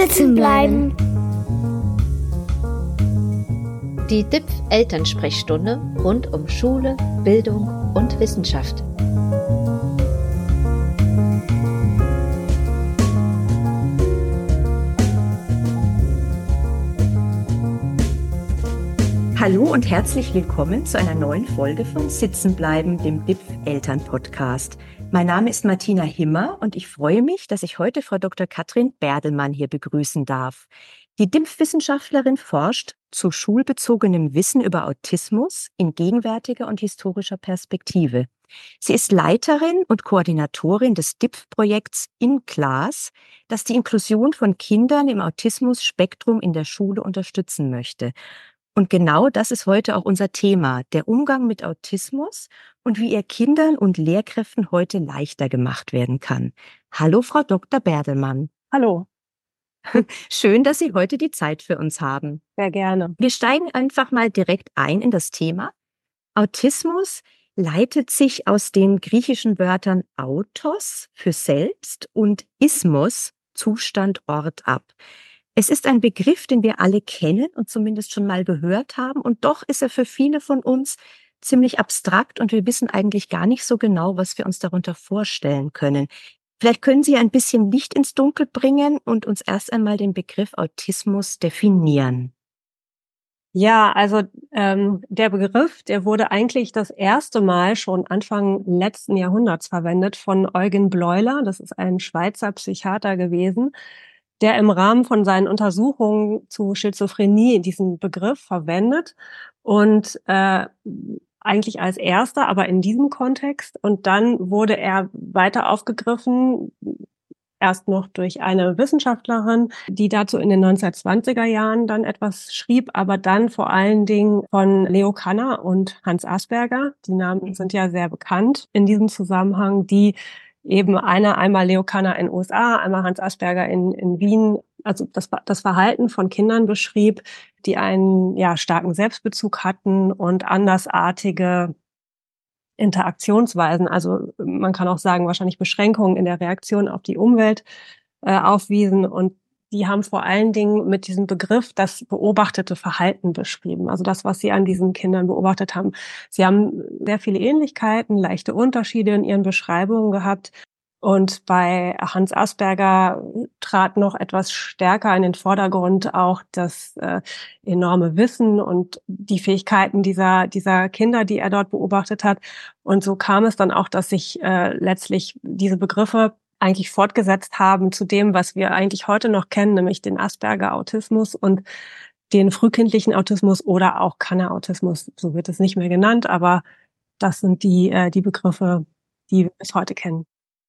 Sitzen bleiben. Die DIPF-Elternsprechstunde rund um Schule, Bildung und Wissenschaft. Hallo und herzlich willkommen zu einer neuen Folge von Sitzen bleiben, dem DIPF-Eltern-Podcast. Mein Name ist Martina Himmer und ich freue mich, dass ich heute Frau Dr. Katrin Berdelmann hier begrüßen darf. Die DIPF-Wissenschaftlerin forscht zu schulbezogenem Wissen über Autismus in gegenwärtiger und historischer Perspektive. Sie ist Leiterin und Koordinatorin des DIPF-Projekts In Class, das die Inklusion von Kindern im Autismus-Spektrum in der Schule unterstützen möchte. Und genau das ist heute auch unser Thema, der Umgang mit Autismus und wie er Kindern und Lehrkräften heute leichter gemacht werden kann. Hallo, Frau Dr. Berdelmann. Hallo. Schön, dass Sie heute die Zeit für uns haben. Sehr gerne. Wir steigen einfach mal direkt ein in das Thema. Autismus leitet sich aus den griechischen Wörtern autos für selbst und ismos, Zustand, Ort ab. Es ist ein Begriff, den wir alle kennen und zumindest schon mal gehört haben, und doch ist er für viele von uns ziemlich abstrakt und wir wissen eigentlich gar nicht so genau, was wir uns darunter vorstellen können. Vielleicht können Sie ein bisschen Licht ins Dunkel bringen und uns erst einmal den Begriff Autismus definieren. Ja, also der Begriff, der wurde eigentlich das erste Mal schon Anfang letzten Jahrhunderts verwendet von Eugen Bleuler. Das ist ein Schweizer Psychiater gewesen, der im Rahmen von seinen Untersuchungen zu Schizophrenie diesen Begriff verwendet und eigentlich als erster, aber in diesem Kontext. Und dann wurde er weiter aufgegriffen, erst noch durch eine Wissenschaftlerin, die dazu in den 1920er Jahren dann etwas schrieb, aber dann vor allen Dingen von Leo Kanner und Hans Asperger. Die Namen sind ja sehr bekannt in diesem Zusammenhang, die eben einmal Leo Kanner in den USA, einmal Hans Asperger in Wien, also das Verhalten von Kindern beschrieb, die einen starken Selbstbezug hatten und andersartige Interaktionsweisen, also man kann auch sagen, wahrscheinlich Beschränkungen in der Reaktion auf die Umwelt aufwiesen. Und die haben vor allen Dingen mit diesem Begriff das beobachtete Verhalten beschrieben, also das, was sie an diesen Kindern beobachtet haben. Sie haben sehr viele Ähnlichkeiten, leichte Unterschiede in ihren Beschreibungen gehabt. Und bei Hans Asperger trat noch etwas stärker in den Vordergrund auch das enorme Wissen und die Fähigkeiten dieser Kinder, die er dort beobachtet hat. Und so kam es dann auch, dass sich letztlich diese Begriffe eigentlich fortgesetzt haben zu dem, was wir eigentlich heute noch kennen, nämlich den Asperger-Autismus und den frühkindlichen Autismus oder auch Kanner-Autismus. So wird es nicht mehr genannt, aber das sind die Begriffe, die wir bis heute kennen.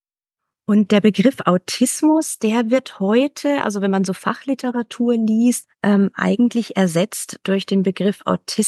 Und der Begriff Autismus, der wird heute, also wenn man so Fachliteratur liest, eigentlich ersetzt durch den Begriff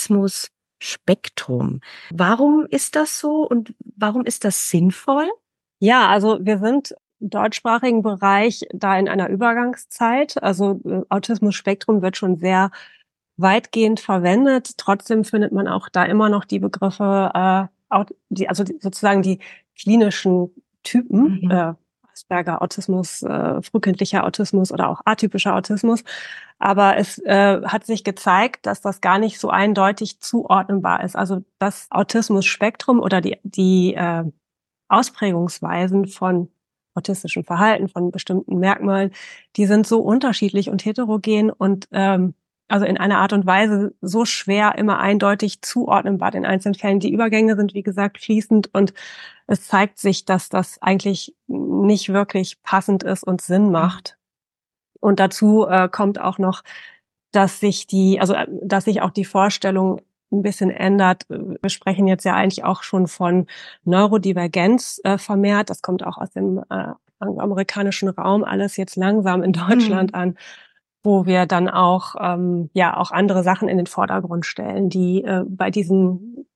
Autismus-Spektrum. Warum ist das so und warum ist das sinnvoll? Ja, also wir sind im deutschsprachigen Bereich da in einer Übergangszeit. Also Autismus-Spektrum wird schon sehr weitgehend verwendet. Trotzdem findet man auch da immer noch die Begriffe, sozusagen die klinischen Typen, Asperger Autismus, frühkindlicher Autismus oder auch atypischer Autismus. Aber es hat sich gezeigt, dass das gar nicht so eindeutig zuordnenbar ist. Also das Autismus-Spektrum oder die Ausprägungsweisen von autistischem Verhalten, von bestimmten Merkmalen, die sind so unterschiedlich und heterogen und also in einer Art und Weise so schwer immer eindeutig zuordnenbar in einzelnen Fällen. Die Übergänge sind, wie gesagt, fließend und es zeigt sich, dass das eigentlich nicht wirklich passend ist und Sinn macht. Und dazu kommt auch noch, dass sich auch die Vorstellung ein bisschen ändert. Wir sprechen jetzt ja eigentlich auch schon von Neurodivergenz vermehrt. Das kommt auch aus dem angloamerikanischen Raum alles jetzt langsam in Deutschland an, wo wir dann auch auch andere Sachen in den Vordergrund stellen, die bei diesen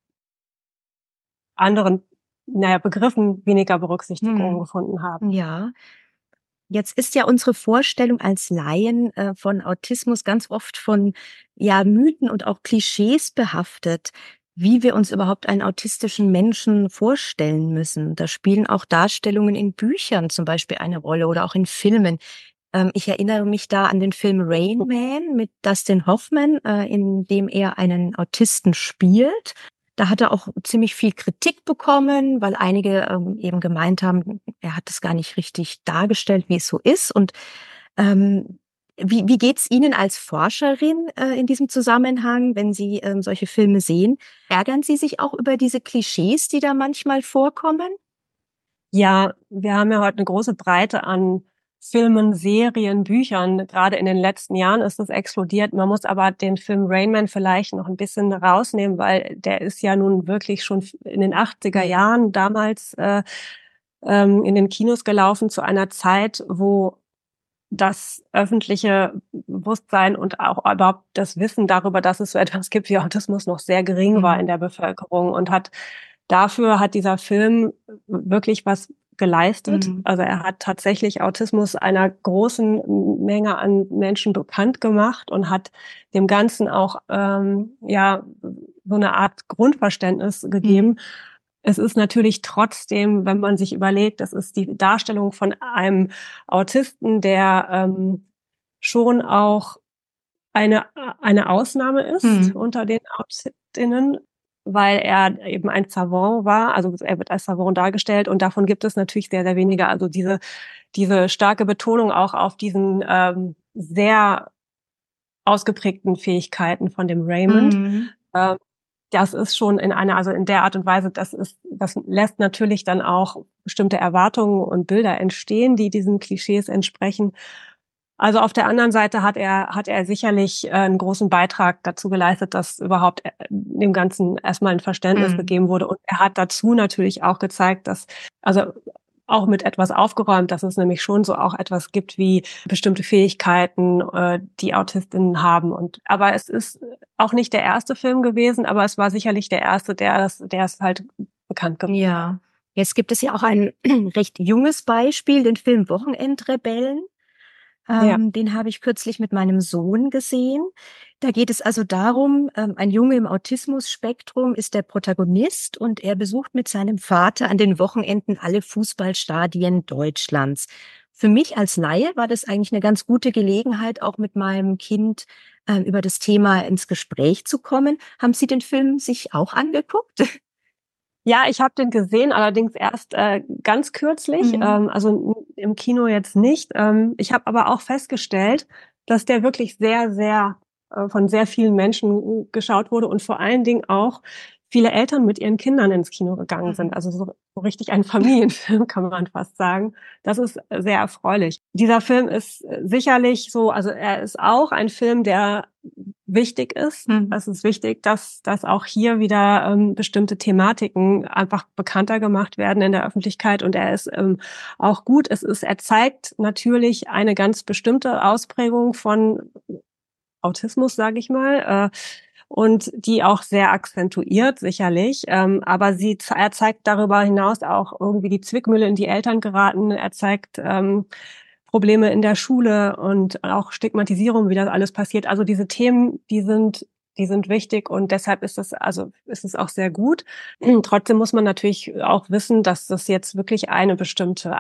anderen Begriffen weniger Berücksichtigung gefunden haben. Ja. Jetzt ist ja unsere Vorstellung als Laien von Autismus ganz oft von Mythen und auch Klischees behaftet, wie wir uns überhaupt einen autistischen Menschen vorstellen müssen. Da spielen auch Darstellungen in Büchern zum Beispiel eine Rolle oder auch in Filmen. Ich erinnere mich da an den Film Rain Man mit Dustin Hoffman, in dem er einen Autisten spielt. Da hat er auch ziemlich viel Kritik bekommen, weil einige eben gemeint haben, er hat es gar nicht richtig dargestellt, wie es so ist. Und wie geht's Ihnen als Forscherin in diesem Zusammenhang, wenn Sie solche Filme sehen? Ärgern Sie sich auch über diese Klischees, die da manchmal vorkommen? Ja, wir haben ja heute eine große Breite an Filmen, Serien, Büchern. Gerade in den letzten Jahren ist das explodiert. Man muss aber den Film Rain Man vielleicht noch ein bisschen rausnehmen, weil der ist ja nun wirklich schon in den 80er Jahren damals in den Kinos gelaufen, zu einer Zeit, wo das öffentliche Bewusstsein und auch überhaupt das Wissen darüber, dass es so etwas gibt wie Autismus, noch sehr gering war in der Bevölkerung, und dafür hat dieser Film wirklich was geleistet. Also er hat tatsächlich Autismus einer großen Menge an Menschen bekannt gemacht und hat dem Ganzen auch so eine Art Grundverständnis gegeben. Es ist natürlich trotzdem, wenn man sich überlegt, das ist die Darstellung von einem Autisten, der schon auch eine Ausnahme ist unter den Autistinnen, weil er eben ein Savant war. Also er wird als Savant dargestellt, und davon gibt es natürlich sehr, sehr wenige. Also diese starke Betonung auch auf diesen sehr ausgeprägten Fähigkeiten von dem Raymond. Das ist schon also in der Art und Weise, das lässt natürlich dann auch bestimmte Erwartungen und Bilder entstehen, die diesen Klischees entsprechen. Also auf der anderen Seite hat er sicherlich einen großen Beitrag dazu geleistet, dass überhaupt dem Ganzen erstmal ein Verständnis gegeben wurde. Und er hat dazu natürlich auch gezeigt, also auch mit etwas aufgeräumt, dass es nämlich schon so auch etwas gibt wie bestimmte Fähigkeiten, die Autistinnen haben. Aber es ist auch nicht der erste Film gewesen, aber es war sicherlich der erste, der es halt bekannt gemacht hat. Ja, jetzt gibt es ja auch ein recht junges Beispiel, den Film Wochenendrebellen. Den habe ich kürzlich mit meinem Sohn gesehen. Da geht es also darum, ein Junge im Autismus-Spektrum ist der Protagonist, und er besucht mit seinem Vater an den Wochenenden alle Fußballstadien Deutschlands. Für mich als Laie war das eigentlich eine ganz gute Gelegenheit, auch mit meinem Kind über das Thema ins Gespräch zu kommen. Haben Sie den Film sich auch angeguckt? Ja, ich habe den gesehen, allerdings erst ganz kürzlich, also im Kino jetzt nicht. Ich habe aber auch festgestellt, dass der wirklich sehr, sehr von sehr vielen Menschen geschaut wurde, und vor allen Dingen auch viele Eltern mit ihren Kindern ins Kino gegangen sind. Also so richtig ein Familienfilm, kann man fast sagen. Das ist sehr erfreulich. Dieser Film ist sicherlich so, also er ist auch ein Film, der wichtig ist. Es ist wichtig, dass auch hier wieder bestimmte Thematiken einfach bekannter gemacht werden in der Öffentlichkeit, und er ist auch gut. Er zeigt natürlich eine ganz bestimmte Ausprägung von Autismus, sage ich mal, und die auch sehr akzentuiert, sicherlich. Aber er zeigt darüber hinaus auch irgendwie die Zwickmühle, in die Eltern geraten. Er zeigt Probleme in der Schule und auch Stigmatisierung, wie das alles passiert. Also diese Themen, die sind wichtig, und deshalb ist es auch sehr gut. Trotzdem muss man natürlich auch wissen, dass das jetzt wirklich eine bestimmte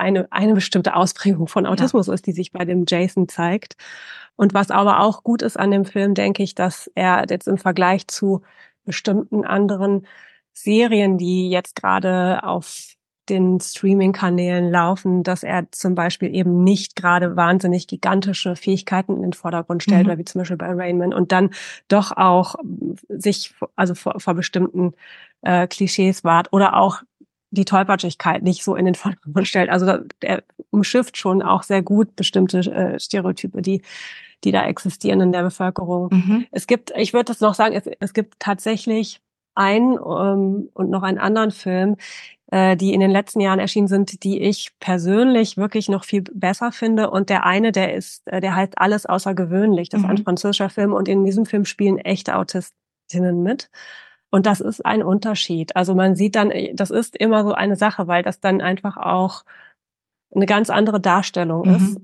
Ausprägung von Autismus ist, die sich bei dem Jason zeigt. Und was aber auch gut ist an dem Film, denke ich, dass er jetzt im Vergleich zu bestimmten anderen Serien, die jetzt gerade auf den Streaming-Kanälen laufen, dass er zum Beispiel eben nicht gerade wahnsinnig gigantische Fähigkeiten in den Vordergrund stellt, wie zum Beispiel bei Rain Man, und dann doch auch sich vor bestimmten Klischees wahrt oder auch die Tollpatschigkeit nicht so in den Vordergrund stellt. Also er umschifft schon auch sehr gut bestimmte Stereotype, die da existieren in der Bevölkerung. Ich würde das noch sagen, es gibt tatsächlich einen und noch einen anderen Film, die in den letzten Jahren erschienen sind, die ich persönlich wirklich noch viel besser finde. Und der eine, der heißt Alles außergewöhnlich. Das ist ein französischer Film, und in diesem Film spielen echte Autistinnen mit. Und das ist ein Unterschied. Also man sieht dann, das ist immer so eine Sache, weil das dann einfach auch eine ganz andere Darstellung ist,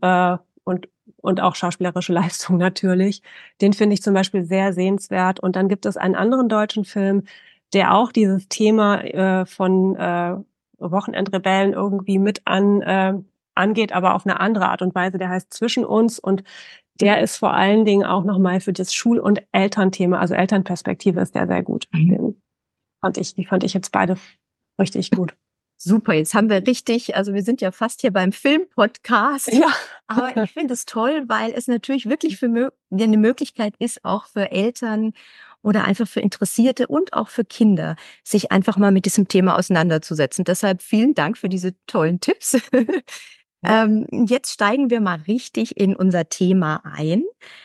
und auch schauspielerische Leistung natürlich. Den finde ich zum Beispiel sehr sehenswert. Und dann gibt es einen anderen deutschen Film, der auch dieses Thema von Wochenendrebellen irgendwie mit angeht, aber auf eine andere Art und Weise. Der heißt Zwischen uns und der ist vor allen Dingen auch nochmal für das Schul- und Elternthema, also Elternperspektive ist der sehr gut. Die fand ich jetzt beide richtig gut. Super, jetzt haben wir richtig, also wir sind ja fast hier beim Film-Podcast. Ja. Aber ich finde es toll, weil es natürlich wirklich eine Möglichkeit ist, auch für Eltern oder einfach für Interessierte und auch für Kinder, sich einfach mal mit diesem Thema auseinanderzusetzen. Deshalb vielen Dank für diese tollen Tipps. Jetzt steigen wir mal richtig in unser Thema ein.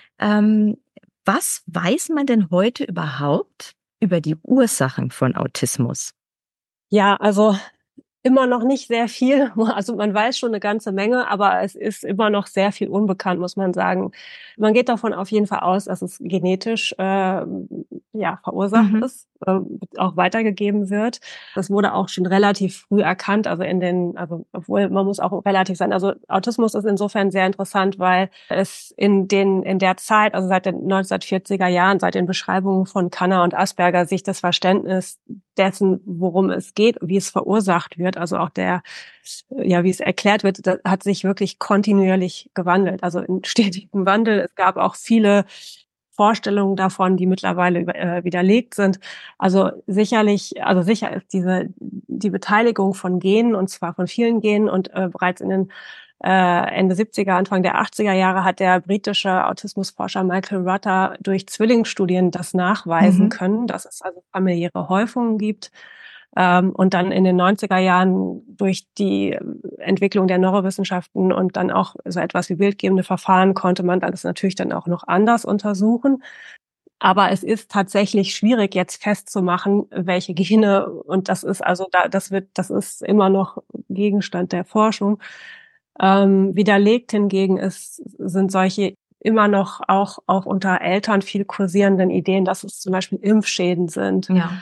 Was weiß man denn heute überhaupt über die Ursachen von Autismus? Ja, also immer noch nicht sehr viel. Also man weiß schon eine ganze Menge, aber es ist immer noch sehr viel unbekannt, muss man sagen. Man geht davon auf jeden Fall aus, dass es genetisch verursacht ist, auch weitergegeben wird. Das wurde auch schon relativ früh erkannt, obwohl man muss auch relativ sein. Also Autismus ist insofern sehr interessant, weil es in der Zeit, also seit den 1940er Jahren, seit den Beschreibungen von Kanner und Asperger, sich das Verständnis dessen, worum es geht, wie es verursacht wird, also auch wie es erklärt wird, das hat sich wirklich kontinuierlich gewandelt, also in stetigem Wandel. Es gab auch viele Vorstellungen davon, die mittlerweile widerlegt sind. Sicher ist die Beteiligung von Genen, und zwar von vielen Genen, und bereits in den Ende 70er, Anfang der 80er Jahre hat der britische Autismusforscher Michael Rutter durch Zwillingsstudien das nachweisen können, dass es also familiäre Häufungen gibt. Und dann in den 90er Jahren durch die Entwicklung der Neurowissenschaften und dann auch so etwas wie bildgebende Verfahren konnte man das natürlich dann auch noch anders untersuchen. Aber es ist tatsächlich schwierig, jetzt festzumachen, welche Gene, und das ist immer noch Gegenstand der Forschung. Widerlegt hingegen sind solche immer noch auch unter Eltern viel kursierenden Ideen, dass es zum Beispiel Impfschäden sind. Ja.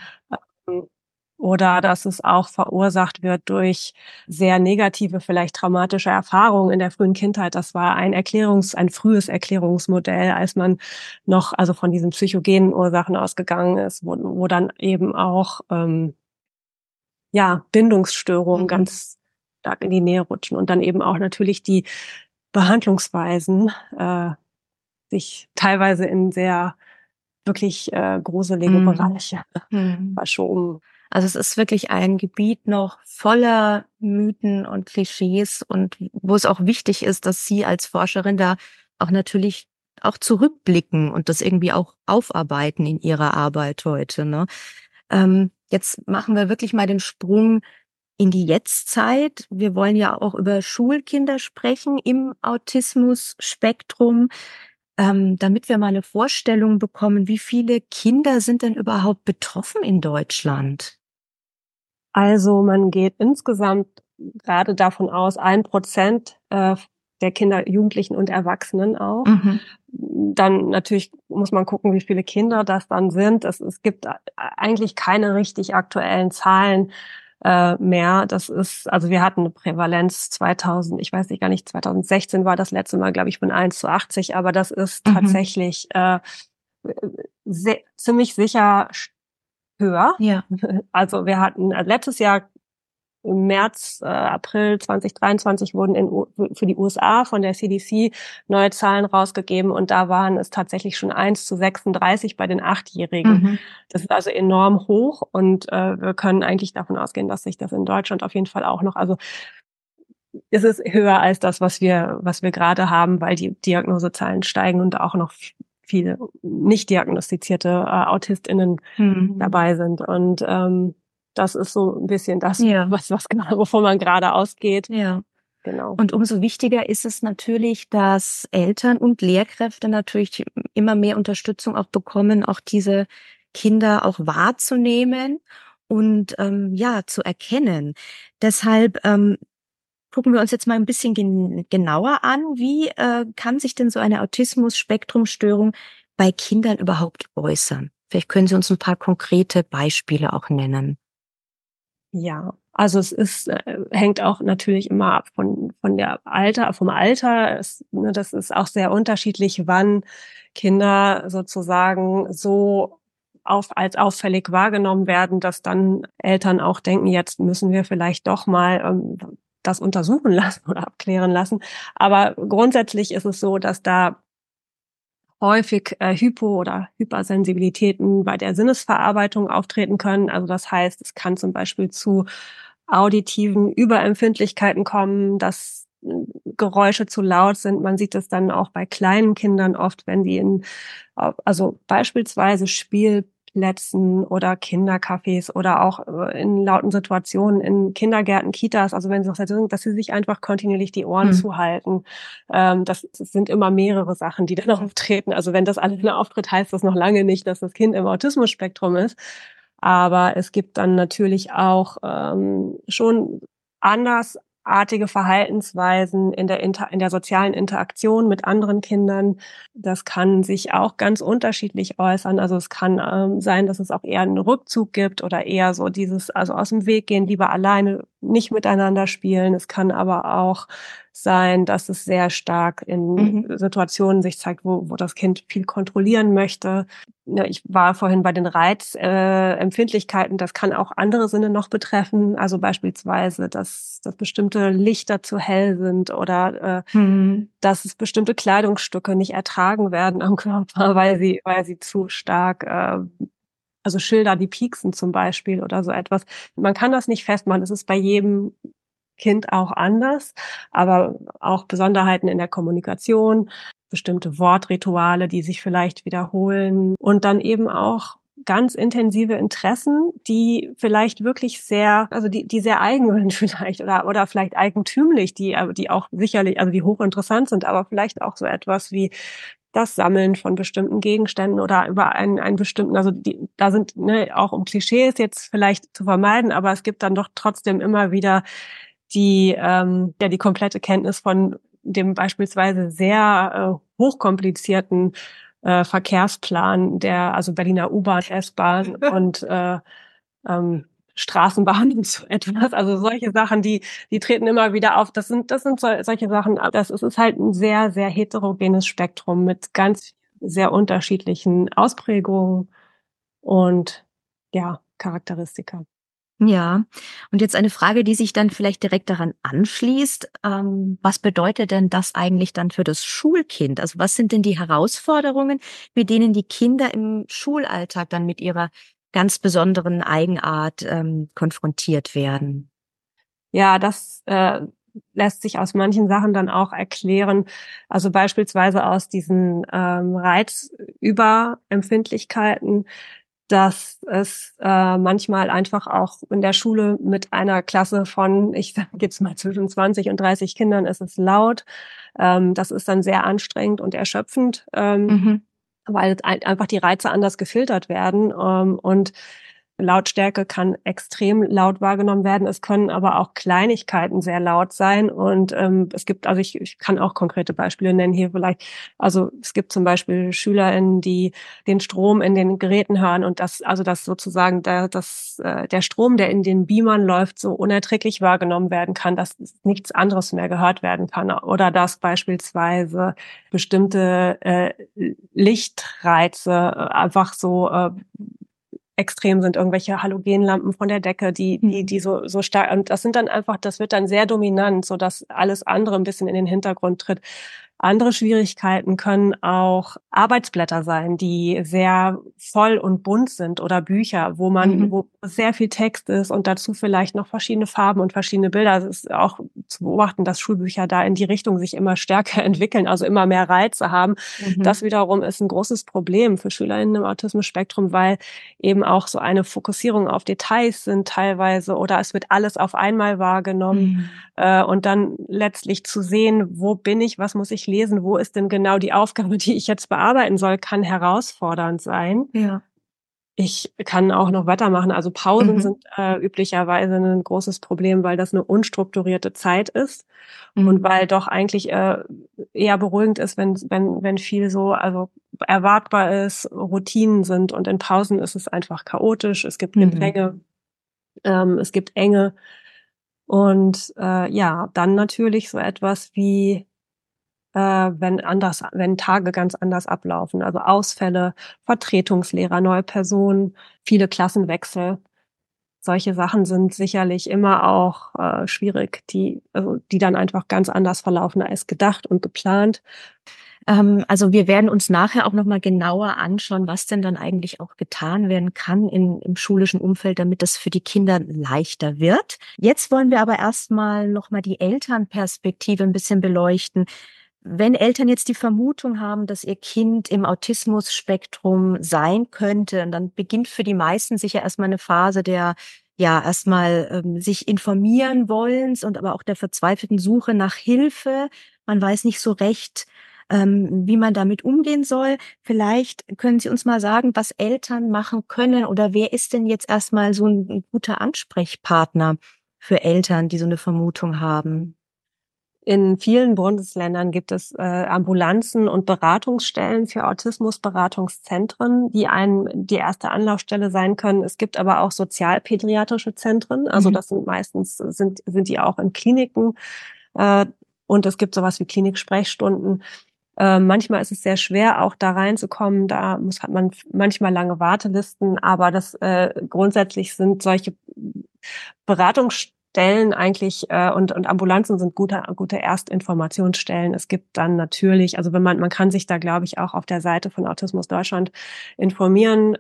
Oder dass es auch verursacht wird durch sehr negative, vielleicht traumatische Erfahrungen in der frühen Kindheit. Das war ein frühes Erklärungsmodell, als man noch also von diesen psychogenen Ursachen ausgegangen ist, wo dann eben auch Bindungsstörungen ganz stark in die Nähe rutschen und dann eben auch natürlich die Behandlungsweisen sich teilweise in sehr wirklich gruselige Bereiche verschoben. Also es ist wirklich ein Gebiet noch voller Mythen und Klischees und wo es auch wichtig ist, dass Sie als Forscherin da auch natürlich auch zurückblicken und das irgendwie auch aufarbeiten in Ihrer Arbeit heute, ne? Jetzt machen wir wirklich mal den Sprung in die Jetztzeit. Wir wollen ja auch über Schulkinder sprechen im Autismus-Spektrum, damit wir mal eine Vorstellung bekommen, wie viele Kinder sind denn überhaupt betroffen in Deutschland? Also man geht insgesamt gerade davon aus, 1% der Kinder, Jugendlichen und Erwachsenen auch. Dann natürlich muss man gucken, wie viele Kinder das dann sind. Es gibt eigentlich keine richtig aktuellen Zahlen mehr. Wir hatten eine Prävalenz 2016 war das letzte Mal, glaube ich, von 1:80, aber das ist tatsächlich ziemlich sicher höher. Ja. Also wir hatten letztes Jahr im April 2023 wurden für die USA von der CDC neue Zahlen rausgegeben und da waren es tatsächlich schon 1:36 bei den 8-Jährigen. Das ist also enorm hoch und wir können eigentlich davon ausgehen, dass sich das in Deutschland auf jeden Fall auch noch, also es ist höher als das, was wir gerade haben, weil die Diagnosezahlen steigen und auch noch viele nicht diagnostizierte AutistInnen dabei sind. Und das ist so ein bisschen das, wovon man gerade ausgeht. Ja. Genau. Und umso wichtiger ist es natürlich, dass Eltern und Lehrkräfte natürlich immer mehr Unterstützung auch bekommen, auch diese Kinder auch wahrzunehmen und zu erkennen. Deshalb gucken wir uns jetzt mal ein bisschen genauer an. Wie kann sich denn so eine Autismus-Spektrum-Störung bei Kindern überhaupt äußern? Vielleicht können Sie uns ein paar konkrete Beispiele auch nennen. Ja, also es hängt auch natürlich immer ab vom Alter. Das ist auch sehr unterschiedlich, wann Kinder sozusagen so als auffällig wahrgenommen werden, dass dann Eltern auch denken, jetzt müssen wir vielleicht doch mal das untersuchen lassen oder abklären lassen. Aber grundsätzlich ist es so, dass da häufig Hypo- oder Hypersensibilitäten bei der Sinnesverarbeitung auftreten können. Also das heißt, es kann zum Beispiel zu auditiven Überempfindlichkeiten kommen, dass Geräusche zu laut sind. Man sieht es dann auch bei kleinen Kindern oft, wenn die also beispielsweise Spielplätzen oder Kindercafés oder auch in lauten Situationen in Kindergärten, Kitas, also wenn sie dass sie sich einfach kontinuierlich die Ohren zuhalten. Das sind immer mehrere Sachen, die dann auftreten. Also wenn das alleine auftritt, heißt das noch lange nicht, dass das Kind im Autismus-Spektrum ist. Aber es gibt dann natürlich auch schon andersartige Verhaltensweisen in der sozialen Interaktion mit anderen Kindern. Das kann sich auch ganz unterschiedlich äußern. Also es kann sein, dass es auch eher einen Rückzug gibt oder eher so also aus dem Weg gehen, lieber alleine, nicht miteinander spielen. Es kann aber auch sein, dass es sehr stark in Situationen sich zeigt, wo das Kind viel kontrollieren möchte. Ja, ich war vorhin bei den Reizempfindlichkeiten. Das kann auch andere Sinne noch betreffen. Also beispielsweise, dass bestimmte Lichter zu hell sind oder dass es bestimmte Kleidungsstücke nicht ertragen werden am Körper, weil sie zu stark, also Schilder, die pieksen zum Beispiel oder so etwas. Man kann das nicht festmachen. Es ist bei jedem Kind auch anders, aber auch Besonderheiten in der Kommunikation, bestimmte Wortrituale, die sich vielleicht wiederholen und dann eben auch ganz intensive Interessen, die vielleicht wirklich also die sehr eigen sind vielleicht oder vielleicht eigentümlich, die auch sicherlich, also die hochinteressant sind, aber vielleicht auch so etwas wie das Sammeln von bestimmten Gegenständen oder über einen bestimmten, also da sind auch um Klischees jetzt vielleicht zu vermeiden, aber es gibt dann doch trotzdem immer wieder die komplette Kenntnis von dem beispielsweise sehr hochkomplizierten Verkehrsplan also Berliner U-Bahn, S-Bahn und Straßenbahn und so etwas. Also solche Sachen, die treten immer wieder auf. Das sind solche Sachen. Es ist halt ein sehr, sehr heterogenes Spektrum mit ganz sehr unterschiedlichen Ausprägungen und ja, Charakteristika. Ja, und jetzt eine Frage, die sich dann vielleicht direkt daran anschließt. Was bedeutet denn das eigentlich dann für das Schulkind? Also was sind denn die Herausforderungen, mit denen die Kinder im Schulalltag dann mit ihrer ganz besonderen Eigenart konfrontiert werden? Ja, das lässt sich aus manchen Sachen dann auch erklären. Also beispielsweise aus diesen Reizüberempfindlichkeiten, dass es manchmal einfach auch in der Schule mit einer Klasse von, ich sage jetzt mal zwischen 20 und 30 Kindern, ist es laut. Das ist dann sehr anstrengend und erschöpfend, weil einfach die Reize anders gefiltert werden. Und Lautstärke kann extrem laut wahrgenommen werden. Es können aber auch Kleinigkeiten sehr laut sein. Und es gibt, also ich kann auch konkrete Beispiele nennen hier vielleicht. Also es gibt zum Beispiel SchülerInnen, die den Strom in den Geräten hören und das sozusagen der Strom, der in den Beamern läuft, so unerträglich wahrgenommen werden kann, dass nichts anderes mehr gehört werden kann. Oder dass beispielsweise bestimmte Lichtreize einfach so extrem sind, irgendwelche Halogenlampen von der Decke, die so stark, und das wird dann sehr dominant, so dass alles andere ein bisschen in den Hintergrund tritt. Andere Schwierigkeiten können auch Arbeitsblätter sein, die sehr voll und bunt sind oder Bücher, wo sehr viel Text ist und dazu vielleicht noch verschiedene Farben und verschiedene Bilder. Also es ist auch zu beobachten, dass Schulbücher da in die Richtung sich immer stärker entwickeln, also immer mehr Reize haben. Das wiederum ist ein großes Problem für SchülerInnen im Autismus-Spektrum, weil eben auch so eine Fokussierung auf Details sind teilweise oder es wird alles auf einmal wahrgenommen. Und dann letztlich zu sehen, wo bin ich, was muss ich lesen, wo ist denn genau die Aufgabe, die ich jetzt bearbeiten soll, kann herausfordernd sein. Ja. Ich kann auch noch weitermachen. Also Pausen sind üblicherweise ein großes Problem, weil das eine unstrukturierte Zeit ist und weil doch eigentlich eher beruhigend ist, wenn viel so also erwartbar ist, Routinen sind und in Pausen ist es einfach chaotisch. Es gibt Gedränge, es gibt Enge und dann natürlich so etwas wie wenn Tage ganz anders ablaufen, also Ausfälle, Vertretungslehrer, neue Personen, viele Klassenwechsel. solche Sachen sind sicherlich immer auch schwierig, die dann einfach ganz anders verlaufen als gedacht und geplant. Also wir werden uns nachher auch nochmal genauer anschauen, was denn dann eigentlich auch getan werden kann im schulischen Umfeld, damit das für die Kinder leichter wird. Jetzt wollen wir aber erstmal nochmal die Elternperspektive ein bisschen beleuchten. Wenn Eltern jetzt die Vermutung haben, dass ihr Kind im Autismus-Spektrum sein könnte, dann beginnt für die meisten sicher erstmal eine Phase der erstmal sich informieren wollens und aber auch der verzweifelten Suche nach Hilfe. Man weiß nicht so recht, wie man damit umgehen soll. Vielleicht können Sie uns mal sagen, was Eltern machen können oder wer ist denn jetzt erstmal so ein guter Ansprechpartner für Eltern, die so eine Vermutung haben? In vielen Bundesländern gibt es Ambulanzen und Beratungsstellen für Autismusberatungszentren, die die erste Anlaufstelle sein können. Es gibt aber auch sozialpädiatrische Zentren, also das sind meistens sind die auch in Kliniken, und es gibt sowas wie Klinik-Sprechstunden. Manchmal ist es sehr schwer, auch da reinzukommen. Hat man manchmal lange Wartelisten, aber grundsätzlich sind solche Beratungsstellen eigentlich und Ambulanzen sind gute Erstinformationsstellen. Es gibt dann natürlich, also man kann sich da, glaube ich, auch auf der Seite von Autismus Deutschland informieren,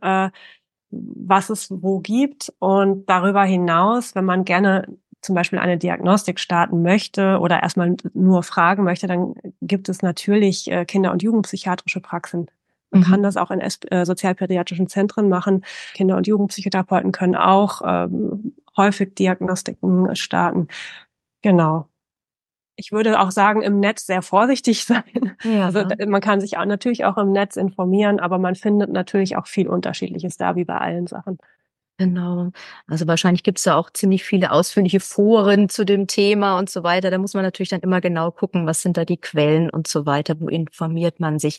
was es wo gibt. Und darüber hinaus, wenn man gerne zum Beispiel eine Diagnostik starten möchte oder erstmal nur fragen möchte, dann gibt es natürlich Kinder- und Jugendpsychiatrische Praxen. Man kann das auch in sozialpädiatrischen Zentren machen. Kinder- und Jugendpsychotherapeuten können auch häufig Diagnostiken starten. Genau. Ich würde auch sagen, im Netz sehr vorsichtig sein. Ja. Also man kann sich auch natürlich auch im Netz informieren, aber man findet natürlich auch viel Unterschiedliches da, wie bei allen Sachen. Genau. Also wahrscheinlich gibt's da auch ziemlich viele ausführliche Foren zu dem Thema und so weiter. Da muss man natürlich dann immer genau gucken, was sind da die Quellen und so weiter, wo informiert man sich.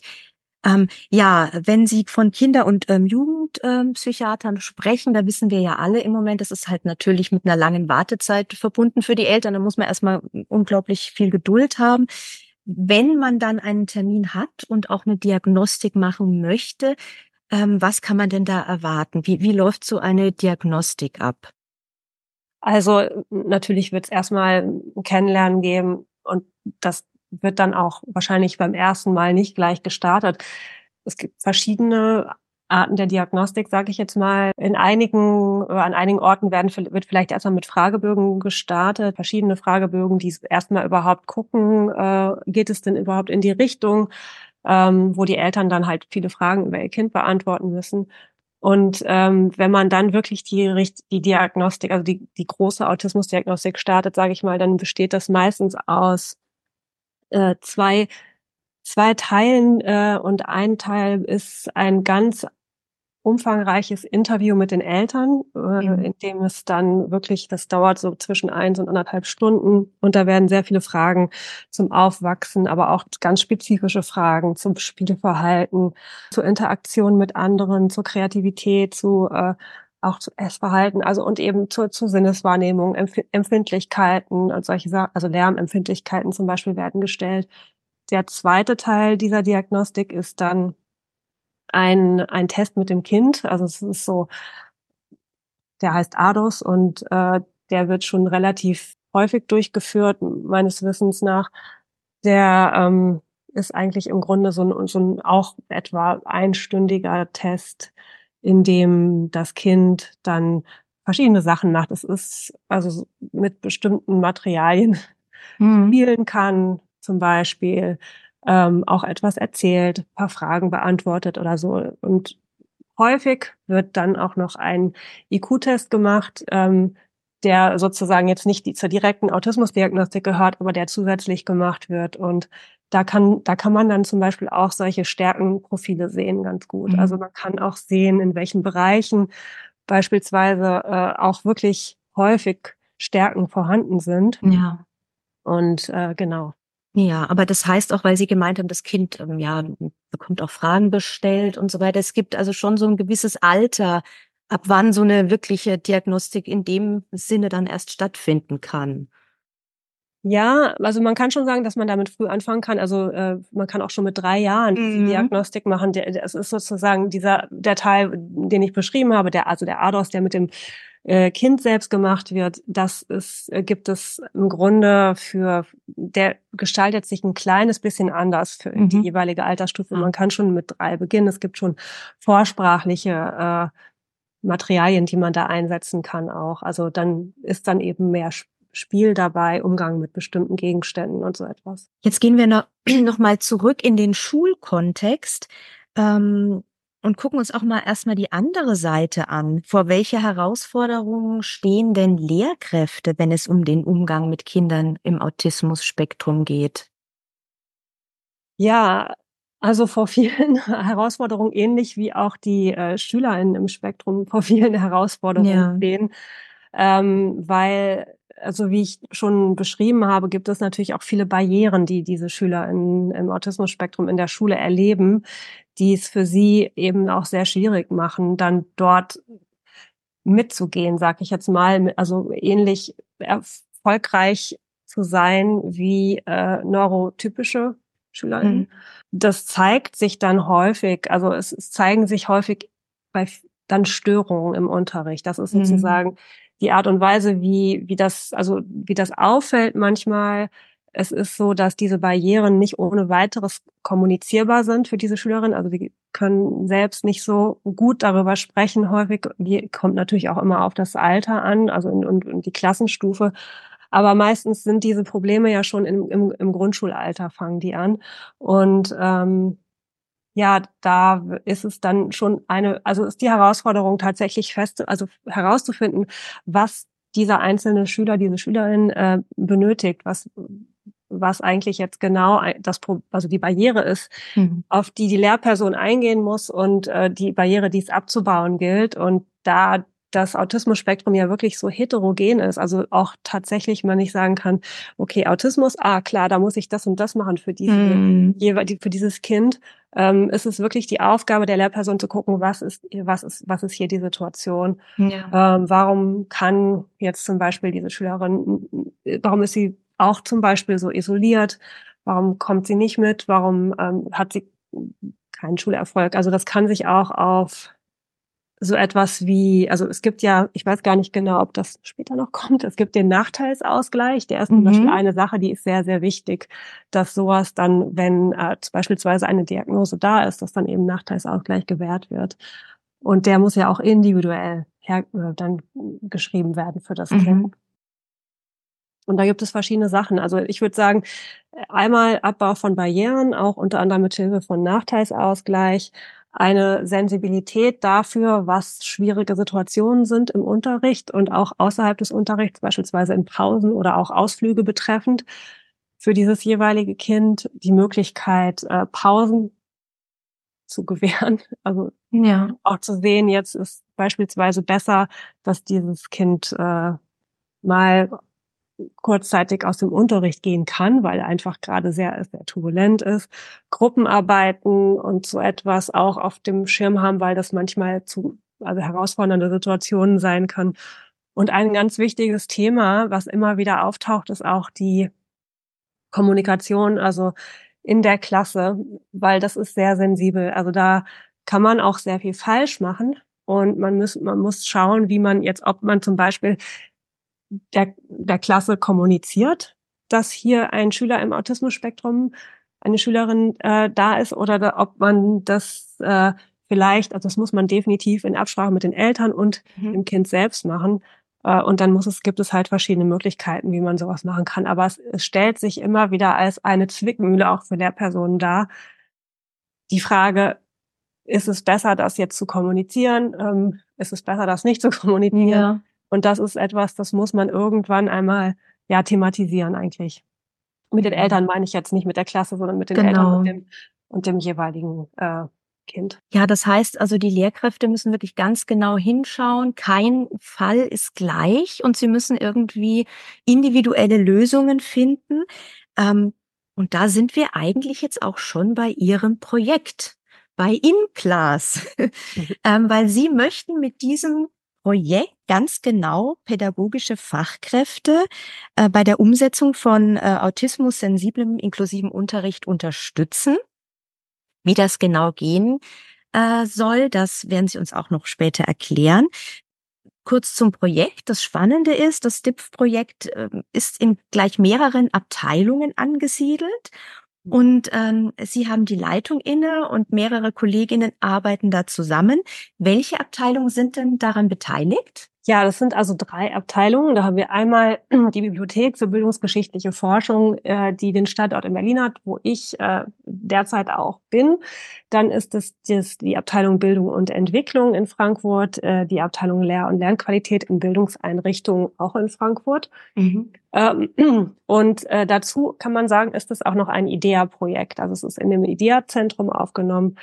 Wenn Sie von Kinder- und Jugendpsychiatern sprechen, da wissen wir ja alle im Moment, das ist halt natürlich mit einer langen Wartezeit verbunden für die Eltern. Da muss man erstmal unglaublich viel Geduld haben. Wenn man dann einen Termin hat und auch eine Diagnostik machen möchte, was kann man denn da erwarten? Wie läuft so eine Diagnostik ab? Also natürlich wird es erstmal ein Kennenlernen geben und das wird dann auch wahrscheinlich beim ersten Mal nicht gleich gestartet. Es gibt verschiedene Arten der Diagnostik, sage ich jetzt mal. An einigen Orten wird vielleicht erstmal mit Fragebögen gestartet, verschiedene Fragebögen, die erstmal überhaupt gucken, geht es denn überhaupt in die Richtung, wo die Eltern dann halt viele Fragen über ihr Kind beantworten müssen. Und wenn man dann wirklich die Diagnostik, also die große Autismusdiagnostik startet, sage ich mal, dann besteht das meistens aus zwei Teilen, und ein Teil ist ein ganz umfangreiches Interview mit den Eltern, in dem es dann wirklich, das dauert so zwischen 1 und 1,5 Stunden und da werden sehr viele Fragen zum Aufwachsen, aber auch ganz spezifische Fragen zum Spielverhalten, zur Interaktion mit anderen, zur Kreativität, auch zu Essverhalten, also und eben zur Sinneswahrnehmung, Empfindlichkeiten und solche Sachen, also Lärmempfindlichkeiten zum Beispiel werden gestellt. Der zweite Teil dieser Diagnostik ist dann ein Test mit dem Kind. Also es ist so, der heißt ADOS und der wird schon relativ häufig durchgeführt, meines Wissens nach. Der ist eigentlich im Grunde so ein auch etwa einstündiger Test, in dem das Kind dann verschiedene Sachen macht. Es ist also mit bestimmten Materialien spielen kann, zum Beispiel auch etwas erzählt, ein paar Fragen beantwortet oder so. Und häufig wird dann auch noch ein IQ-Test gemacht, der sozusagen jetzt nicht zur direkten Autismusdiagnostik gehört, aber der zusätzlich gemacht wird. Und da kann man dann zum Beispiel auch solche Stärkenprofile sehen, ganz gut. Also man kann auch sehen, in welchen Bereichen beispielsweise auch wirklich häufig Stärken vorhanden sind. Ja. Und genau. Ja, aber das heißt auch, weil Sie gemeint haben, das Kind bekommt auch Fragen gestellt und so weiter. Es gibt also schon so ein gewisses Alter, ab wann so eine wirkliche Diagnostik in dem Sinne dann erst stattfinden kann. Ja, also man kann schon sagen, dass man damit früh anfangen kann. Also man kann auch schon mit 3 Jahren die Diagnostik machen. Es ist sozusagen der Teil, den ich beschrieben habe, der ADOS, der mit dem Kind selbst gemacht wird, gibt es im Grunde der gestaltet sich ein kleines bisschen anders für die jeweilige Altersstufe. Man kann schon mit 3 beginnen. Es gibt schon vorsprachliche Materialien, die man da einsetzen kann auch. Also dann ist dann eben mehr Spiel dabei, Umgang mit bestimmten Gegenständen und so etwas. Jetzt gehen wir noch mal zurück in den Schulkontext und gucken uns auch mal erstmal die andere Seite an. Vor welche Herausforderungen stehen denn Lehrkräfte, wenn es um den Umgang mit Kindern im Autismus-Spektrum geht? Ja, also vor vielen Herausforderungen, ähnlich wie auch die SchülerInnen im Spektrum vor vielen Herausforderungen stehen, weil, also wie ich schon beschrieben habe, gibt es natürlich auch viele Barrieren, die diese SchülerInnen im Autismus-Spektrum in der Schule erleben, die es für sie eben auch sehr schwierig machen, dann dort mitzugehen, sag ich jetzt mal, also ähnlich erfolgreich zu sein wie neurotypische SchülerInnen. Das zeigt sich dann häufig, also es zeigen sich häufig dann Störungen im Unterricht. Das ist sozusagen die Art und Weise, wie das auffällt manchmal. Es ist so, dass diese Barrieren nicht ohne weiteres kommunizierbar sind für diese Schülerinnen. Also die können selbst nicht so gut darüber sprechen häufig. Die kommt natürlich auch immer auf das Alter an, also und die Klassenstufe. Aber meistens sind diese Probleme ja schon im Grundschulalter, fangen die an. Und ja, da ist es dann schon also ist die Herausforderung tatsächlich herauszufinden, was dieser einzelne Schüler, diese Schülerin benötigt, was eigentlich jetzt genau also die Barriere ist, auf die Lehrperson eingehen muss und die Barriere, die es abzubauen gilt. Und da das Autismus-Spektrum ja wirklich so heterogen ist, also auch tatsächlich man nicht sagen kann, okay, Autismus, klar, da muss ich das und das machen für für dieses Kind. Ist es wirklich die Aufgabe der Lehrperson zu gucken, was ist hier die Situation? Warum kann jetzt zum Beispiel diese Schülerin, warum ist sie auch zum Beispiel so isoliert? Warum kommt sie nicht mit? Warum hat sie keinen Schulerfolg? Also das kann sich auch auf so etwas wie, also es gibt ja, ich weiß gar nicht genau, ob das später noch kommt, es gibt den Nachteilsausgleich, der ist zum Beispiel eine Sache, die ist sehr, sehr wichtig, dass sowas dann, wenn beispielsweise eine Diagnose da ist, dass dann eben Nachteilsausgleich gewährt wird. Und der muss ja auch individuell dann geschrieben werden für das Kind. Und da gibt es verschiedene Sachen. Also ich würde sagen, einmal Abbau von Barrieren, auch unter anderem mit Hilfe von Nachteilsausgleich, eine Sensibilität dafür, was schwierige Situationen sind im Unterricht und auch außerhalb des Unterrichts, beispielsweise in Pausen oder auch Ausflüge betreffend, für dieses jeweilige Kind die Möglichkeit, Pausen zu gewähren. Also auch zu sehen, jetzt ist beispielsweise besser, dass dieses Kind mal kurzzeitig aus dem Unterricht gehen kann, weil er einfach gerade sehr, sehr turbulent ist. Gruppenarbeiten und so etwas auch auf dem Schirm haben, weil das manchmal also herausfordernde Situationen sein kann. Und ein ganz wichtiges Thema, was immer wieder auftaucht, ist auch die Kommunikation, also in der Klasse, weil das ist sehr sensibel. Also da kann man auch sehr viel falsch machen und man muss schauen, ob man zum Beispiel der Klasse kommuniziert, dass hier ein Schüler im Autismus-Spektrum, eine Schülerin da ist, oder ob man das vielleicht, also das muss man definitiv in Absprache mit den Eltern und dem Kind selbst machen. Und dann gibt es halt verschiedene Möglichkeiten, wie man sowas machen kann. Aber es stellt sich immer wieder als eine Zwickmühle auch für Lehrpersonen dar. Die Frage, ist es besser, das jetzt zu kommunizieren? Ist es besser, das nicht zu kommunizieren? Ja. Und das ist etwas, das muss man irgendwann einmal thematisieren eigentlich. Mit den Eltern meine ich jetzt nicht mit der Klasse, sondern mit den Eltern und dem jeweiligen Kind. Ja, das heißt also, die Lehrkräfte müssen wirklich ganz genau hinschauen. Kein Fall ist gleich und sie müssen irgendwie individuelle Lösungen finden. Und da sind wir eigentlich jetzt auch schon bei Ihrem Projekt, bei InClass, weil Sie möchten mit diesem Projekt ganz genau pädagogische Fachkräfte bei der Umsetzung von autismussensiblem inklusiven Unterricht unterstützen. Wie das genau gehen soll, das werden Sie uns auch noch später erklären. kurz zum Projekt. Das Spannende ist, das DIPF-Projekt ist in gleich mehreren Abteilungen angesiedelt. Und Sie haben die Leitung inne und mehrere Kolleginnen arbeiten da zusammen. Welche Abteilungen sind denn daran beteiligt? Ja, das sind also 3 Abteilungen. Da haben wir einmal die Bibliothek für bildungsgeschichtliche Forschung, die den Standort in Berlin hat, wo ich derzeit auch bin. Dann ist es die Abteilung Bildung und Entwicklung in Frankfurt, die Abteilung Lehr- und Lernqualität in Bildungseinrichtungen auch in Frankfurt. Mhm. Und dazu kann man sagen, ist es auch noch ein IDEA-Projekt. Also es ist in dem IDEA-Zentrum aufgenommen.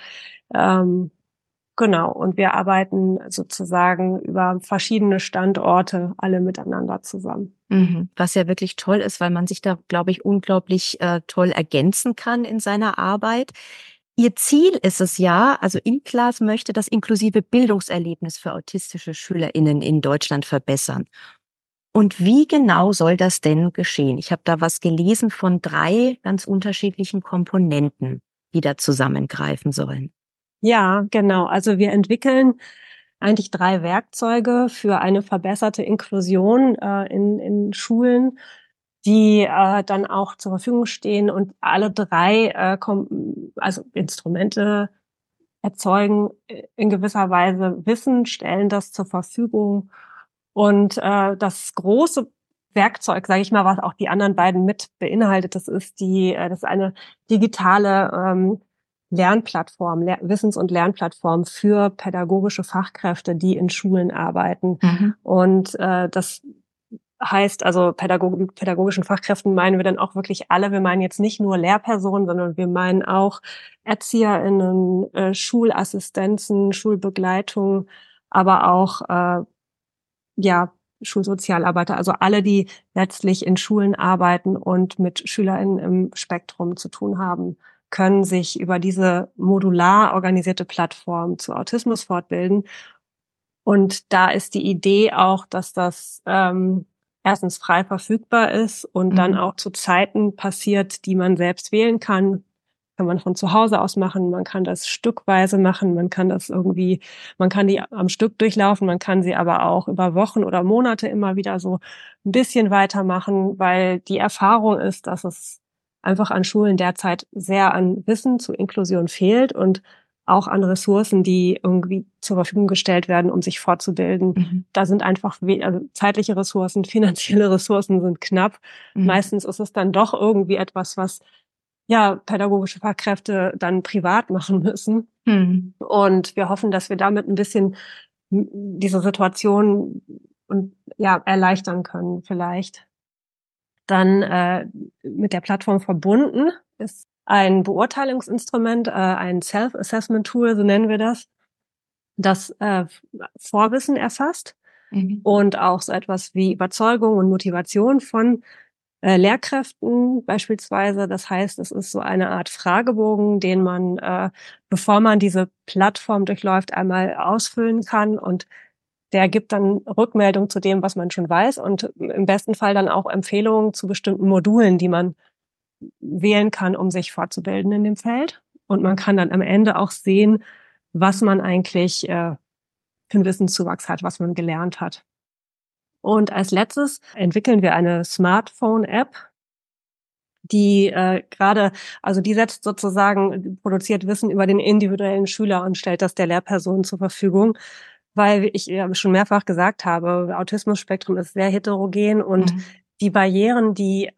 Genau, und wir arbeiten sozusagen über verschiedene Standorte alle miteinander zusammen. Was ja wirklich toll ist, weil man sich da, glaube ich, unglaublich toll ergänzen kann in seiner Arbeit. Ihr Ziel ist es ja, also INCLAS möchte das inklusive Bildungserlebnis für autistische SchülerInnen in Deutschland verbessern. Und wie genau soll das denn geschehen? Ich habe da was gelesen von 3 ganz unterschiedlichen Komponenten, die da zusammengreifen sollen. Ja, genau. Also wir entwickeln eigentlich 3 Werkzeuge für eine verbesserte Inklusion in Schulen, die dann auch zur Verfügung stehen, und alle 3 also Instrumente erzeugen in gewisser Weise Wissen, stellen das zur Verfügung. Und das große Werkzeug, sage ich mal, was auch die anderen beiden mit beinhaltet, das ist eine digitale Lernplattform, Wissens- und Lernplattform für pädagogische Fachkräfte, die in Schulen arbeiten. Und das heißt, also pädagogischen Fachkräften meinen wir dann auch wirklich alle. Wir meinen jetzt nicht nur Lehrpersonen, sondern wir meinen auch ErzieherInnen, Schulassistenzen, Schulbegleitung, aber auch Schulsozialarbeiter, also alle, die letztlich in Schulen arbeiten und mit SchülerInnen im Spektrum zu tun haben, können sich über diese modular organisierte Plattform zu Autismus fortbilden. Und da ist die Idee auch, dass das erstens frei verfügbar ist und dann auch zu Zeiten passiert, die man selbst wählen kann. Kann man von zu Hause aus machen, man kann das stückweise machen, man kann die am Stück durchlaufen, man kann sie aber auch über Wochen oder Monate immer wieder so ein bisschen weitermachen, weil die Erfahrung ist, dass es einfach an Schulen derzeit sehr an Wissen zur Inklusion fehlt und auch an Ressourcen, die irgendwie zur Verfügung gestellt werden, um sich fortzubilden. Da sind einfach also zeitliche Ressourcen, finanzielle Ressourcen sind knapp. Meistens ist es dann doch irgendwie etwas, was pädagogische Fachkräfte dann privat machen müssen. Und wir hoffen, dass wir damit ein bisschen diese Situation erleichtern können vielleicht. Dann mit der Plattform verbunden ist ein Beurteilungsinstrument, ein Self-Assessment-Tool, so nennen wir das Vorwissen erfasst und auch so etwas wie Überzeugung und Motivation von Lehrkräften beispielsweise. Das heißt, es ist so eine Art Fragebogen, den man, bevor man diese Plattform durchläuft, einmal ausfüllen kann, und der gibt dann Rückmeldung zu dem, was man schon weiß, und im besten Fall dann auch Empfehlungen zu bestimmten Modulen, die man wählen kann, um sich fortzubilden in dem Feld. Und man kann dann am Ende auch sehen, was man eigentlich für einen Wissenszuwachs hat, was man gelernt hat. Und als letztes entwickeln wir eine Smartphone-App, die die setzt sozusagen, produziert Wissen über den individuellen Schüler und stellt das der Lehrperson zur Verfügung. Weil ich schon mehrfach gesagt habe, Autismus-Spektrum ist sehr heterogen und die Barrieren, die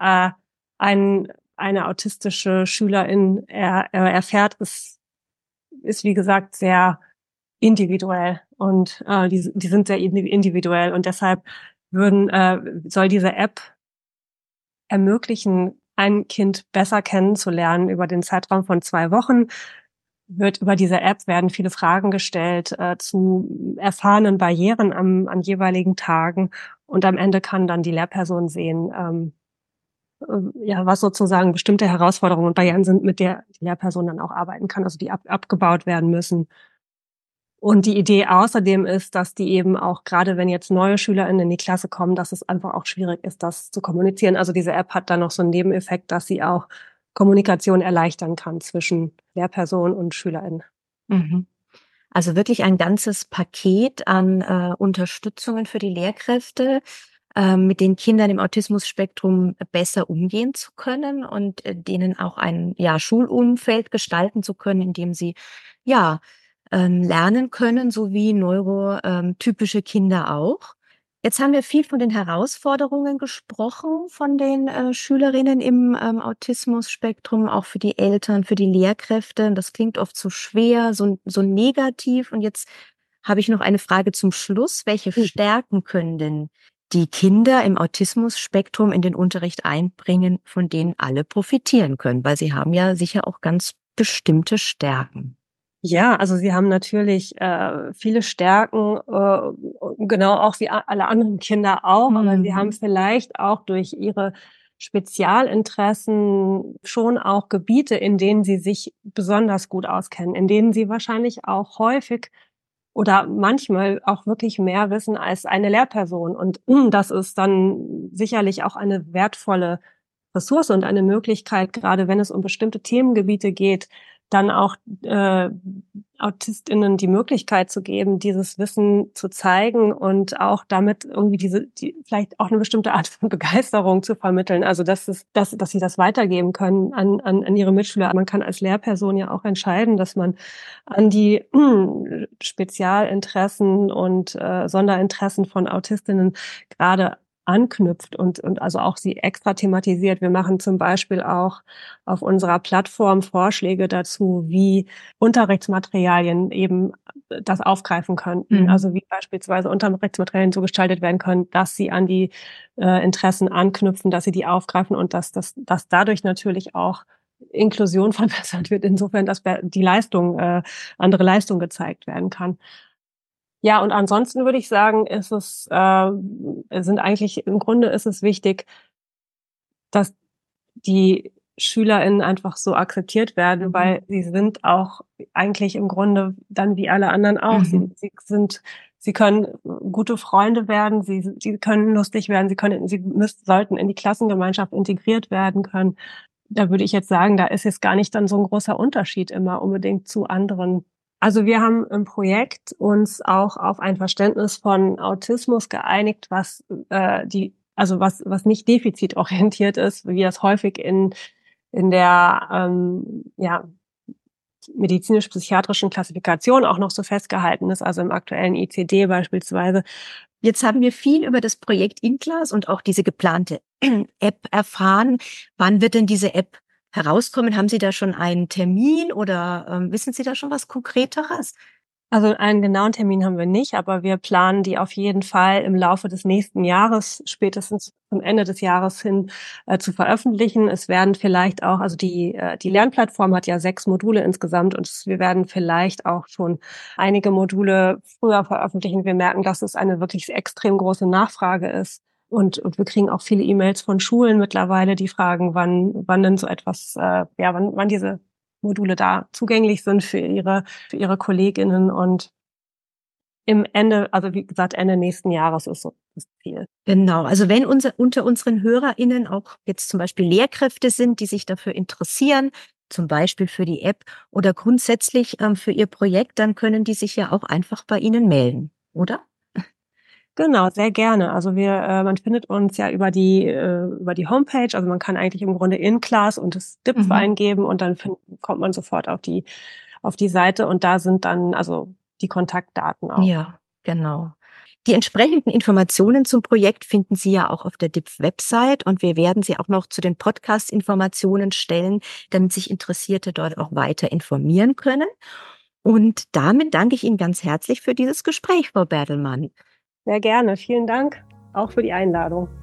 eine autistische Schülerin erfährt, ist wie gesagt sehr individuell, und die sind sehr individuell, und deshalb soll diese App ermöglichen, ein Kind besser kennenzulernen über den Zeitraum von 2 Wochen. Über diese App werden viele Fragen gestellt zu erfahrenen Barrieren an jeweiligen Tagen, und am Ende kann dann die Lehrperson sehen, was sozusagen bestimmte Herausforderungen und Barrieren sind, mit der die Lehrperson dann auch arbeiten kann, also die abgebaut werden müssen. Und die Idee außerdem ist, dass die eben auch, gerade wenn jetzt neue SchülerInnen in die Klasse kommen, dass es einfach auch schwierig ist, das zu kommunizieren. Also diese App hat dann noch so einen Nebeneffekt, dass sie auch Kommunikation erleichtern kann zwischen Lehrperson und SchülerInnen. Also wirklich ein ganzes Paket an Unterstützungen für die Lehrkräfte, mit den Kindern im Autismus-Spektrum besser umgehen zu können und denen auch ein Schulumfeld gestalten zu können, in dem sie lernen können, so wie neurotypische Kinder auch. Jetzt haben wir viel von den Herausforderungen gesprochen, von den Schülerinnen im Autismus-Spektrum, auch für die Eltern, für die Lehrkräfte. Das klingt oft so schwer, so negativ. Und jetzt habe ich noch eine Frage zum Schluss. Welche Stärken können denn die Kinder im Autismus-Spektrum in den Unterricht einbringen, von denen alle profitieren können? Weil sie haben ja sicher auch ganz bestimmte Stärken. Ja, also sie haben natürlich viele Stärken, genau auch wie alle anderen Kinder auch, aber sie haben vielleicht auch durch ihre Spezialinteressen schon auch Gebiete, in denen sie sich besonders gut auskennen, in denen sie wahrscheinlich auch häufig oder manchmal auch wirklich mehr wissen als eine Lehrperson. Und das ist dann sicherlich auch eine wertvolle Ressource und eine Möglichkeit, gerade wenn es um bestimmte Themengebiete geht, dann auch AutistInnen die Möglichkeit zu geben, dieses Wissen zu zeigen und auch damit irgendwie vielleicht auch eine bestimmte Art von Begeisterung zu vermitteln. Also dass sie das weitergeben können an ihre Mitschüler. Man kann als Lehrperson ja auch entscheiden, dass man an die Spezialinteressen und Sonderinteressen von AutistInnen gerade anknüpft und also auch sie extra thematisiert. Wir machen zum Beispiel auch auf unserer Plattform Vorschläge dazu, wie Unterrichtsmaterialien eben das aufgreifen könnten. Also wie beispielsweise Unterrichtsmaterialien so gestaltet werden können, dass sie an die Interessen anknüpfen, dass sie die aufgreifen und dass dadurch natürlich auch Inklusion verbessert wird, insofern, dass die andere Leistung gezeigt werden kann. Ja, und ansonsten würde ich sagen, im Grunde ist es wichtig, dass die SchülerInnen einfach so akzeptiert werden, weil sie sind auch eigentlich im Grunde dann wie alle anderen auch. Sie können gute Freunde werden, sie können lustig werden, sollten in die Klassengemeinschaft integriert werden können. Da würde ich jetzt sagen, da ist jetzt gar nicht dann so ein großer Unterschied immer unbedingt zu anderen. Also wir haben im Projekt uns auch auf ein Verständnis von Autismus geeinigt, was nicht defizitorientiert ist, wie das häufig in der medizinisch-psychiatrischen Klassifikation auch noch so festgehalten ist, also im aktuellen ICD beispielsweise. Jetzt haben wir viel über das Projekt InClass und auch diese geplante App erfahren. Wann wird denn diese App herauskommen? Haben Sie da schon einen Termin oder wissen Sie da schon was Konkreteres? Also einen genauen Termin haben wir nicht, aber wir planen die auf jeden Fall im Laufe des nächsten Jahres, spätestens zum Ende des Jahres hin, zu veröffentlichen. Es werden vielleicht auch, also die Lernplattform hat ja 6 Module insgesamt und wir werden vielleicht auch schon einige Module früher veröffentlichen. Wir merken, dass es eine wirklich extrem große Nachfrage ist. Und wir kriegen auch viele E-Mails von Schulen mittlerweile, die fragen, wann denn so etwas, wann diese Module da zugänglich sind für ihre KollegInnen und wie gesagt, Ende nächsten Jahres ist so das Ziel. Genau. Also wenn unter unseren HörerInnen auch jetzt zum Beispiel Lehrkräfte sind, die sich dafür interessieren, zum Beispiel für die App oder grundsätzlich für ihr Projekt, dann können die sich ja auch einfach bei Ihnen melden, oder? Genau, sehr gerne. Also man findet uns ja über die Homepage. Also man kann eigentlich im Grunde InClass und das DIPF eingeben und dann kommt man sofort auf die Seite und da sind dann also die Kontaktdaten auch. Ja, genau. Die entsprechenden Informationen zum Projekt finden Sie ja auch auf der DIPF-Website und wir werden sie auch noch zu den Podcast-Informationen stellen, damit sich Interessierte dort auch weiter informieren können. Und damit danke ich Ihnen ganz herzlich für dieses Gespräch, Frau Berdelmann. Sehr gerne. Vielen Dank auch für die Einladung.